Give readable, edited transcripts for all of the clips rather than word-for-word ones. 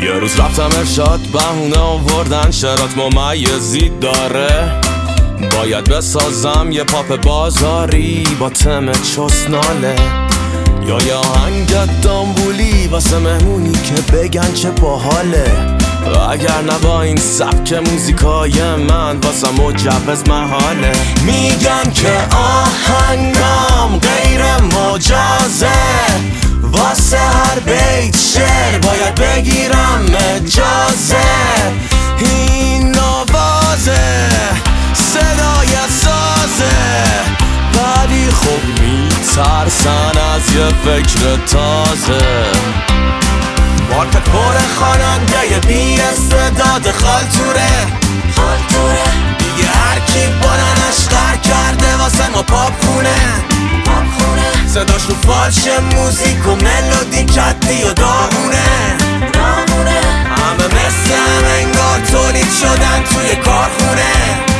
یه روز رفتم ارشاد بهونه آوردن شرات ممیزی داره، باید بسازم یه پاپ بازاری با تم چسناله، یا یه آهنگ دامبولی واسه مهمونی که بگن چه باحاله. اگر نه با این سبک موزیکای من واسه مجوز محاله. میگن که آهنگام غیر مجازه، واسه هر بیت شعر باید بگیرم اجازه. این آوازه صدای سازه، ولی خب میترسن از یه فکر تازه. مارکت پر خواننده بی استعداد خالتوره، دیگه هر کی بلنش غر کرده واسه ما پاپ خونه. صداش رو فالش موزیک و ملودی کدی و دامونه. همه مثل هم انگار تولید شدن توی کارخونه.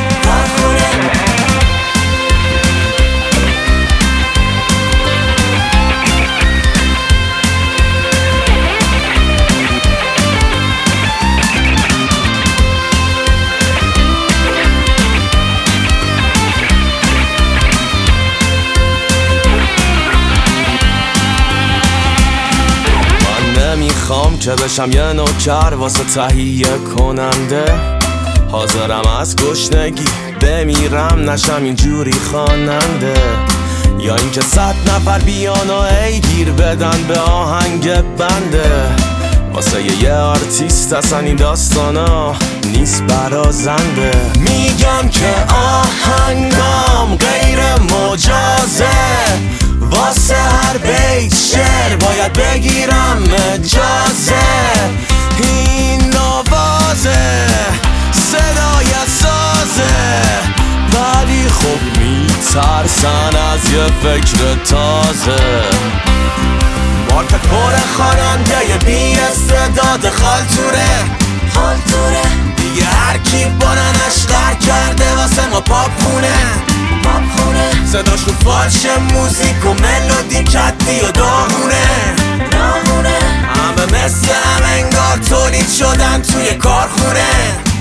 میخوام که بشم یه نوکر واسه تهیه کننده، حاضرم از گشنگی بمیرم نشم اینجوری خواننده. یا اینکه 100 نفر بیان و گیر بدن به آهنگ بنده. واسه یه آرتیست اصلا این داستانا نیست برازنده. میگم که آهنگام غیر مجازه، واسه هر بیت شعر باید بگیرم اجازه. این آوازه صدای سازه، ولی خب میترسن از یه فکر تازه. مارکت پر خواننده بی استعداد خالتوره، دیگه هر کی بلنش غر کرده واسه ما پاپ خونه. صداش رو فالش موزیک و ملودی کدی و دامونه. همه مثل هم انگار تولید شدن توی کارخونه.